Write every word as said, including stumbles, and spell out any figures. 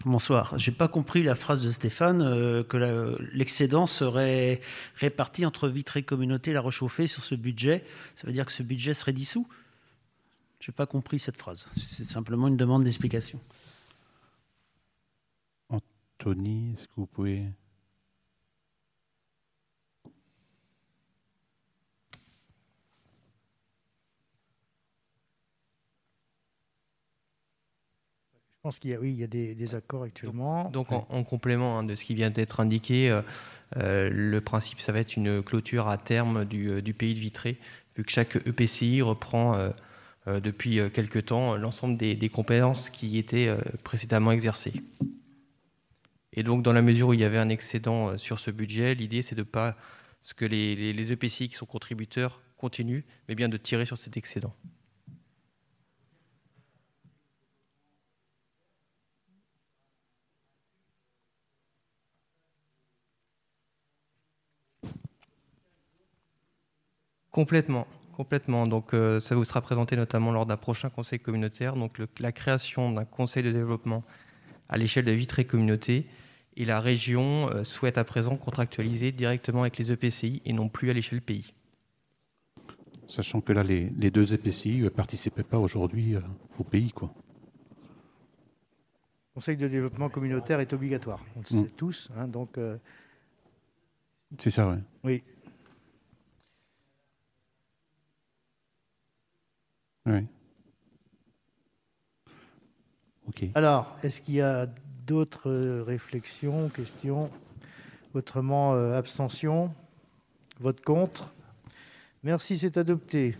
Bonsoir. Je n'ai pas compris la phrase de Stéphane, euh, que la- l'excédent serait réparti entre Vitré Communauté et La Roche-Chauffée sur ce budget. Ça veut dire que ce budget serait dissous? Je n'ai pas compris cette phrase. C'est simplement une demande d'explication. Anthony, est-ce que vous pouvez... Je pense qu'il y a, oui, il y a des, des accords actuellement. Donc, donc en, en complément hein, de ce qui vient d'être indiqué, euh, euh, le principe, ça va être une clôture à terme du, euh, du pays de Vitré, vu que chaque E P C I reprend euh, euh, depuis euh, quelque temps l'ensemble des, des compétences qui étaient euh, précédemment exercées. Et donc, dans la mesure où il y avait un excédent euh, sur ce budget, l'idée, c'est de ne pas ce que les, les, les E P C I qui sont contributeurs continuent, mais bien de tirer sur cet excédent. Complètement, complètement. Donc, euh, ça vous sera présenté notamment lors d'un prochain conseil communautaire. Donc, le, la création d'un conseil de développement à l'échelle de Vitré Communauté. Et la région euh, souhaite à présent contractualiser directement avec les E P C I et non plus à l'échelle pays. Sachant que là, les, les deux E P C I ne participaient pas aujourd'hui euh, au pays, quoi. Le conseil de développement communautaire est obligatoire. On le Mmh. sait tous. Hein, donc, euh... C'est ça, oui. Oui. Oui. OK. Alors, est-ce qu'il y a d'autres réflexions, questions? Autrement, euh, abstention? Vote contre? Merci, c'est adopté.